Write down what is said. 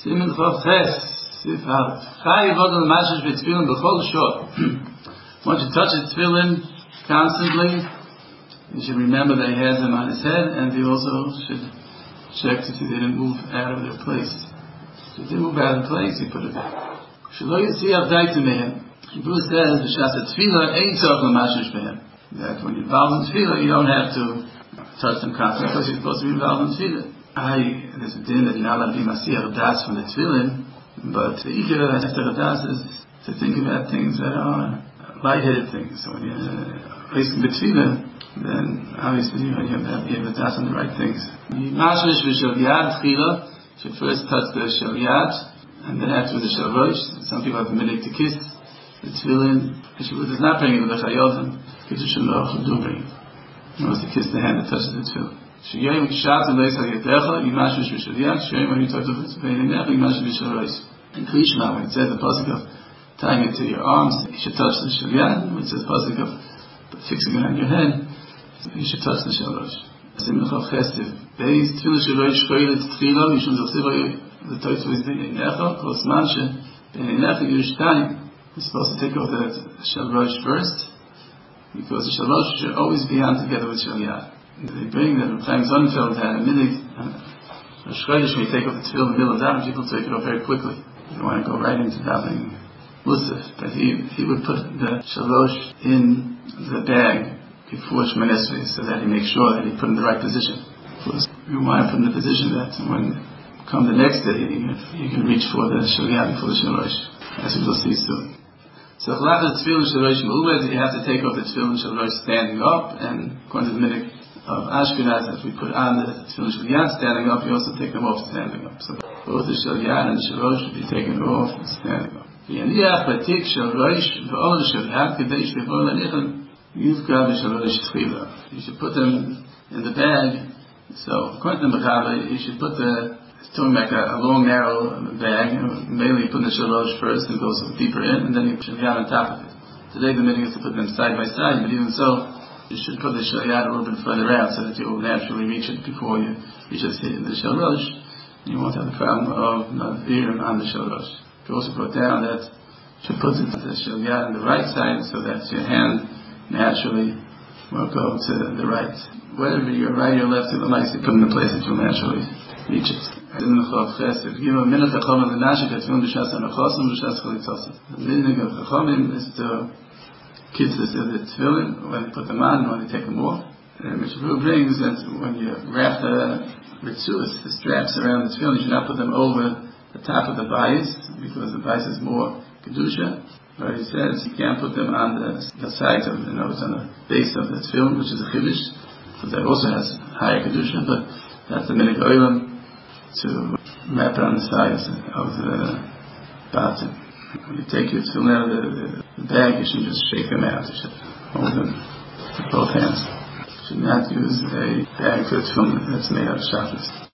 Simen Chav Ches, Sif Aleph. Chai Yivod L'Mashish B'Tfilin B'Chol Shor. Once you touch the tefillin constantly, you should remember that he has them on his head, and he also should check to see they didn't move out of their place. If they move out of place, you put it back. Shelo Yitziach Daitim Mehem. Hebrew says, B'Shas HaTfilah Ein Tzorach L'Mashish Mehem. That when you're involved in tefillah, you don't have to touch them constantly because you're supposed to be involved in tefillah. There's a din that you're not allowed to be Masiyach Das from the tefillin, but the Ikar Masiyach Das is to think about things that are light-headed things. So when you're facing the tefillah, then obviously you have the das on the right things. The Mashmish V'Shel Yad Tchila should first touch the Shel Yad, and then after the Shel Rosh. Some people have the minhag to kiss the tefillin. The Shavut does not bring it to the Chayovim. Kiddushin Loch do bring it. He wants to kiss the hand that touches the tefillin. Sheyem Kshat and Leis HaYedecha Yimashmish V'Shel Yad. Sheyem when you touch the V'Yinecha Yimashmish V'Shel Rosh. In Krishma, when it says the pasuk of tying it to your arms, you should touch the Shel Yad. When it says the pasuk of fixing it on your head, you should touch the Shel Rosh. Simen Chav Chesed. Beis Tefillah Shel Rosh Choylet Tchila Mishum Zechsivay the Toitzu is B'Yinecha Kol Zman She B'Yinecha Yerushtayim. You're supposed to take off the Shel Rosh first, because the Shel Rosh should always be on together with Shel Yad. They bring that Chaim Sonnenfeld had a minhag. Rosh Chodesh, when you take off the tefillin in the middle of davening, people take it off very quickly. They want to go right into davening Musaf. But he would put the Shel Rosh in the bag before Shemoneh Esrei, so that he makes sure that he put in the right position. Because you want to put in the position that when come the next day, you can reach for the Shel Yad before the Shel Rosh, as we will see soon. So if the tefillin Shel Rosh Me'uvad, you have to take off the tefillin Shel Rosh standing up, and according to the minhag of Ashkenaz, if we put on the tefillin Shel Yad standing up, you also take them off standing up. So both the Shel Yad and the Shel Rosh should be taken off and standing up. V'yaniach b'tik Shel Rosh v'ol Shel Yad k'dei sh'levo l'nichem yivka v'Shel Rosh tchila. You should put them in the bag. So according to the Mechaber, you should put it's talking like a long narrow bag. Mainly you put the Shel Rosh first and goes deeper in, and then you put Shel Yad on top of it. Today the minhag is to put them side by side, but even so, you should put the Shel Yad a little bit further out so that you will naturally reach it before you reach the Shel Rosh. You won't have the problem of Navirim on the Shel Rosh. You also put down that you should put the Shel Yad on the right side so that your hand naturally will go to the right. Whether you're right or left, you put in the place that you'll naturally reach it. The minhag of Chachamim is to kiss the tefillin when they put them on and when they take them off. Mishabru brings that when you wrap the ritzuas, the straps around the tefillin, you should not put them over the top of the bias, because the bias is more kedusha. But he says you can't put them on the sides of, on the base of the tefillin, which is a chiddush, because that also has higher kedusha. But that's the minhag olam, to wrap it on the sides of the bottom. When you take your tefillin out of the bag, you should just shake them out. You should hold them with both hands. You should not use a bag for the tefillin that's made out of shabbos.